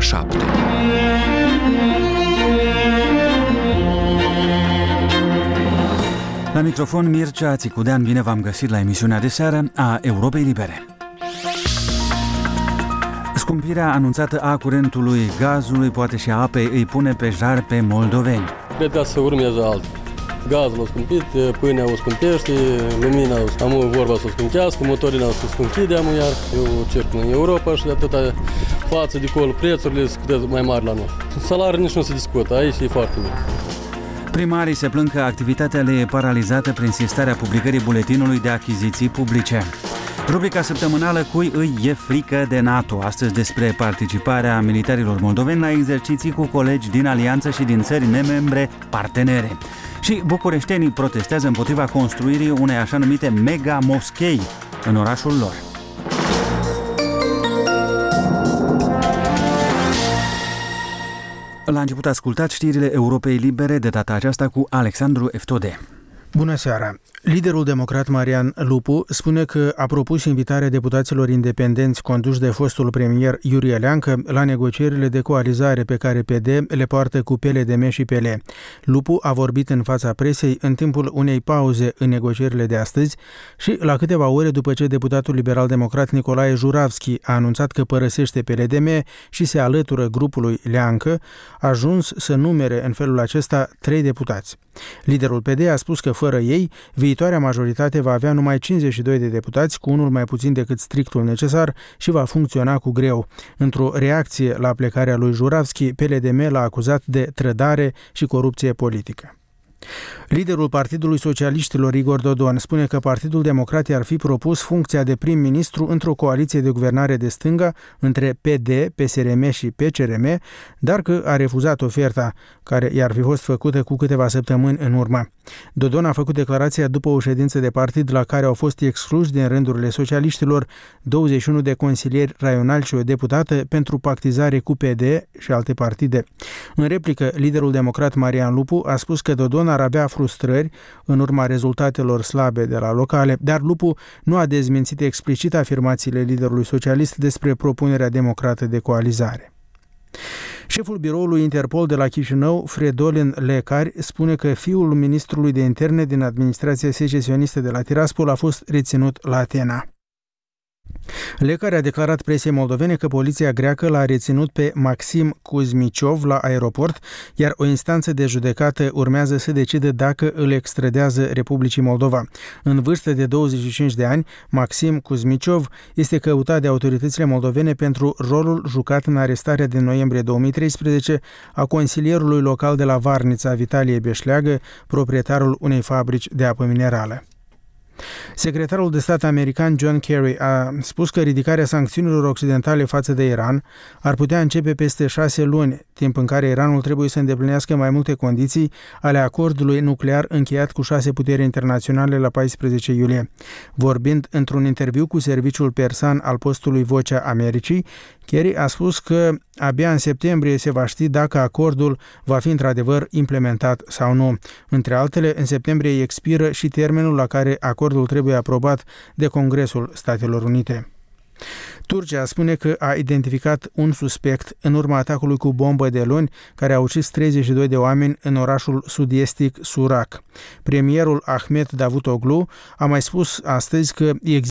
7. La microfon Mircea Țicudean, bine v-am găsit la emisiunea de seară a Europei Libere. Scumpirea anunțată a curentului, gazului, poate și a apei, îi pune pe jar pe moldoveni. Cred că să urmeze altul. Gazul a scumpit, pâinea o scumpește, lumina am vorba să o scumpească, motorina o să scumpide, iar eu circul în Europa și de atâta față de acolo prețurile sunt mai mari la noi. Salariul nici nu se discută, aici e foarte mic. Primarii se plâng că activitatea le e paralizată prin sistarea publicării buletinului de achiziții publice. Rubrica săptămânală Cui îi e frică de NATO? Astăzi despre participarea militarilor moldoveni la exerciții cu colegi din alianță și din țări nemembre partenere. Și bucureștenii protestează împotriva construirii unei așa numite mega-moschei în orașul lor. La început ascultați știrile Europei Libere, de data aceasta cu Alexandru Eftode. Bună seara! Liderul democrat Marian Lupu spune că a propus invitarea deputaților independenți conduși de fostul premier Iurie Leancă la negocierile de coalizare pe care PD le poartă cu PLDM și PL. Lupu a vorbit în fața presei în timpul unei pauze în negocierile de astăzi și la câteva ore după ce deputatul liberal-democrat Nicolae Juravski a anunțat că părăsește PLDM și se alătură grupului Leancă, a ajuns să numere în felul acesta 3 deputați. Liderul PD a spus că fără ei, viitoarea majoritate va avea numai 52 de deputați, cu unul mai puțin decât strictul necesar și va funcționa cu greu. Într-o reacție la plecarea lui Juravski, PLDM l-a acuzat de trădare și corupție politică. Liderul Partidului Socialiștilor, Igor Dodon, spune că Partidul Democrat i-ar fi propus funcția de prim-ministru într-o coaliție de guvernare de stânga între PD, PSRM și PCRM, dar că a refuzat oferta care i-ar fi fost făcută cu câteva săptămâni în urmă. Dodon a făcut declarația după o ședință de partid la care au fost excluși din rândurile socialiștilor 21 de consilieri raionali și o deputată pentru pactizare cu PD și alte partide. În replică, liderul democrat Marian Lupu a spus că Dodon ar avea frustrări în urma rezultatelor slabe de la locale, dar Lupu nu a dezmințit explicit afirmațiile liderului socialist despre propunerea democrată de coalizare. Șeful biroului Interpol de la Chișinău, Fridolin Lecari, spune că fiul ministrului de interne din administrația secesionistă de la Tiraspol a fost reținut la Atena. Lecari a declarat presei moldovene că poliția greacă l-a reținut pe Maxim Kuzmiciov la aeroport, iar o instanță de judecată urmează să decide dacă îl extradează Republicii Moldova. În vârstă de 25 de ani, Maxim Kuzmiciov este căutat de autoritățile moldovene pentru rolul jucat în arestarea din noiembrie 2013 a consilierului local de la Varnița, Vitalie Beșleagă, proprietarul unei fabrici de apă minerală. Secretarul de stat american John Kerry a spus că ridicarea sancțiunilor occidentale față de Iran ar putea începe peste 6 luni, timp în care Iranul trebuie să îndeplinească mai multe condiții ale acordului nuclear încheiat cu 6 puteri internaționale la 14 iulie. Vorbind într-un interviu cu serviciul persan al postului Vocea Americii, Kerry a spus că abia în septembrie se va ști dacă acordul va fi într-adevăr implementat sau nu. Între altele, în septembrie expiră și termenul la care acordul trebuie aprobat de Congresul Statelor Unite. Turcia spune că a identificat un suspect în urma atacului cu bombă de luni care a ucis 32 de oameni în orașul sud-estic Surak. Premierul Ahmet Davutoglu a mai spus astăzi că